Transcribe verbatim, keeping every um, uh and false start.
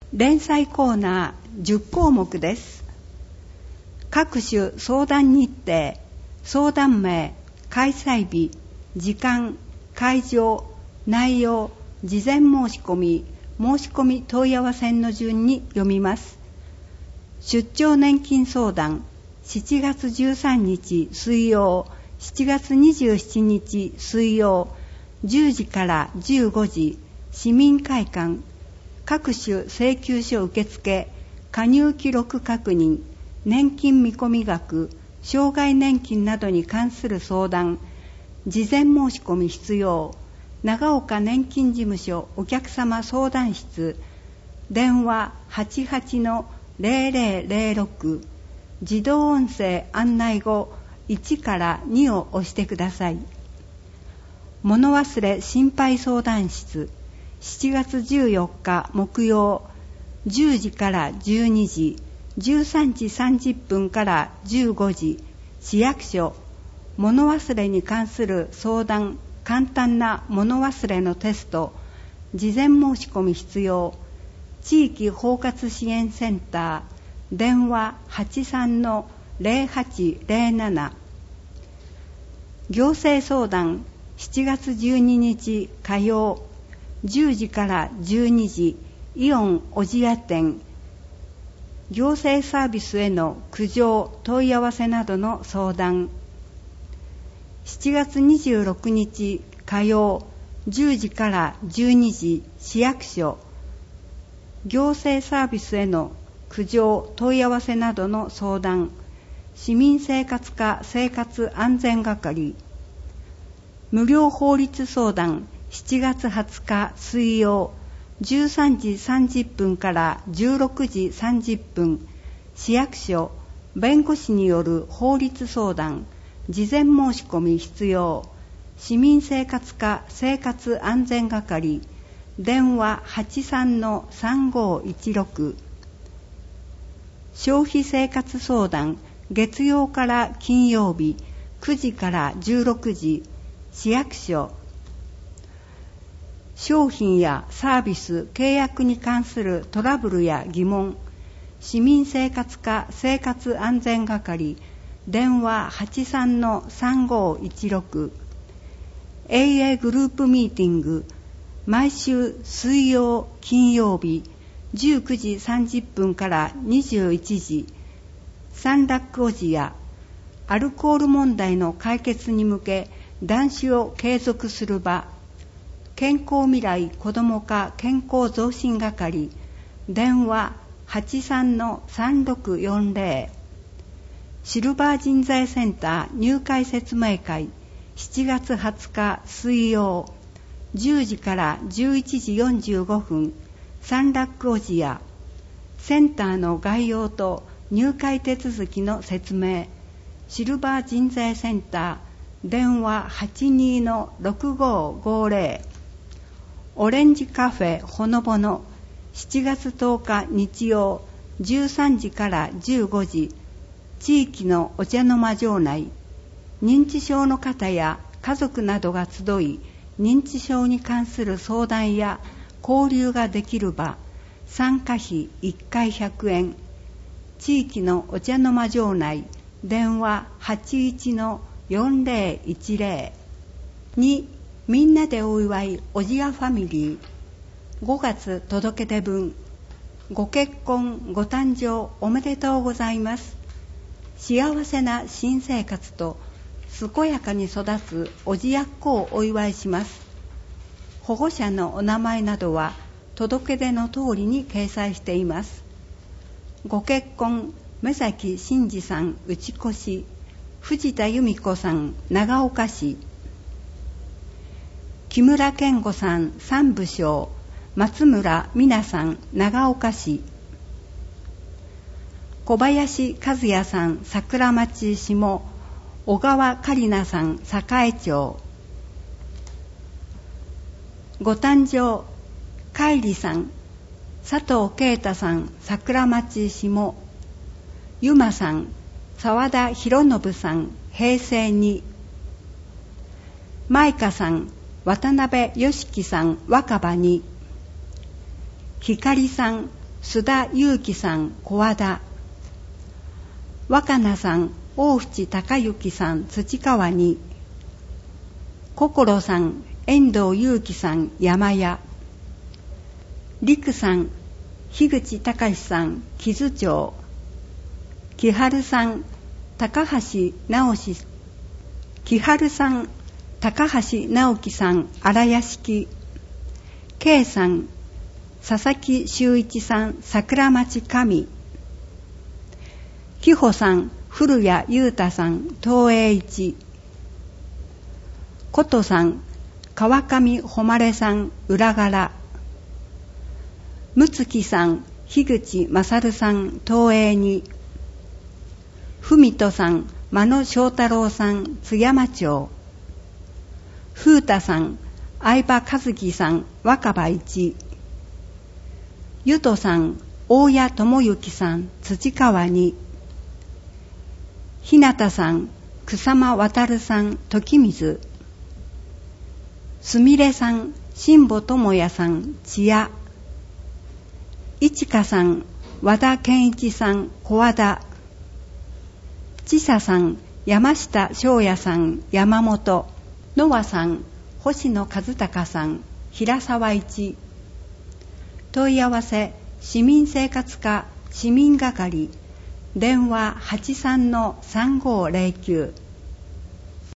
連載コーナーじゅっこうもくです。各種相談日程、相談名、開催日、時間、会場、内容、事前申し込み、申し込み問い合わせの順に読みます。出張年金相談、しちがつじゅうさんにち水曜、しちがつにじゅうしちにち水曜、じゅうじからじゅうごじ、市民会館、各種請求書受付、加入記録確認、年金見込み額、障害年金などに関する相談、事前申し込み必要、長岡年金事務所お客様相談室、電話 はちはちのゼロゼロゼロろく、自動音声案内後いちからにを押してください。物忘れ心配相談室、しちがつじゅうよっか木曜、じゅうじからじゅうにじ、じゅうさんじさんじゅっぷんからじゅうごじ、市役所、物忘れに関する相談、簡単な物忘れのテスト、事前申し込み必要、地域包括支援センター、電話 はちさんのゼロはちゼロなな。行政相談、しちがつじゅうににち火曜、じゅうじからじゅうにじ、イオン小千谷店、行政サービスへの苦情問い合わせなどの相談。しちがつにじゅうろくにち火曜、じゅうじからじゅうにじ、市役所、行政サービスへの苦情問い合わせなどの相談。市民生活課生活安全係、無料法律相談、しちがつはつか水曜、じゅうさんじさんじゅっぷんからじゅうろくじさんじゅっぷん、市役所、弁護士による法律相談、事前申し込み必要、市民生活課生活安全係、電話 はちさんのさんごいちろく、消費生活相談、月曜から金曜日、くじからじゅうろくじ、市役所、商品やサービス契約に関するトラブルや疑問、市民生活課生活安全係、電話 はちさんのさんごいちろく、エーエー グループミーティング、毎週水曜金曜日じゅうくじさんじゅっぷんからにじゅういちじ、三楽小千谷、アルコール問題の解決に向け断酒を継続する場、健康未来子ども課健康増進係、電話 はちさんのさんろくよんぜろ、シルバー人材センター入会説明会、しちがつはつか水曜、じゅうじからじゅういちじよんじゅうごふん、三楽小千谷、センターの概要と入会手続きの説明、シルバー人材センター、電話 はちにのろくごごぜろ、オレンジカフェほのぼの、しちがつとおか日曜、じゅうさんじからじゅうごじ、地域のお茶の間場内、認知症の方や家族などが集い、認知症に関する相談や交流ができる場、参加費いっかいひゃくえん、地域のお茶の間場内、電話 はちいちのよんぜろいちぜろ、にみんなでお祝いおじやファミリー、ごがつ届け出分、ご結婚ご誕生おめでとうございます。幸せな新生活と健やかに育つおじやっこをお祝いします。保護者のお名前などは届け出の通りに掲載しています。ご結婚、目崎真嗣さん内越、藤田由美子さん長岡市、木村健吾さん三部省、松村美奈さん長岡市、小林和也さん桜町下、小川香里奈さん栄町、ご誕生海里さん佐藤啓太さん桜町下、ゆまさん沢田博信さん平成に、舞香さん渡辺良樹さん若葉に、ひかりさん須田祐樹さん、小和田。若菜さん、大淵隆之さん、土川に。心さん、遠藤祐樹さん、山屋。陸さん、樋口隆さん、木津町。木春さん、高橋直し、木春さん、高橋直樹さん、荒屋敷。K さん、佐々木修一さん、桜町上。紀穂さん、古谷裕太さん、東栄一。琴さん、川上誉さん、裏柄。むつきさん、樋口勝さん、東栄に。文人さん、間野翔太郎さん、津山町。風太さん、相葉和樹さん、若葉一。ゆとさん、大谷智之さん、土川に。ひなたさん、草間渡さん、時水。すみれさん、辛坊智也さん、千谷。いちかさん、和田健一さん、小和田。ちささん、山下翔也さん、山本。のわさん、星野和孝さん、平沢一。問い合わせ、市民生活課市民係、電話 はちさんのさんごーぜろきゅう。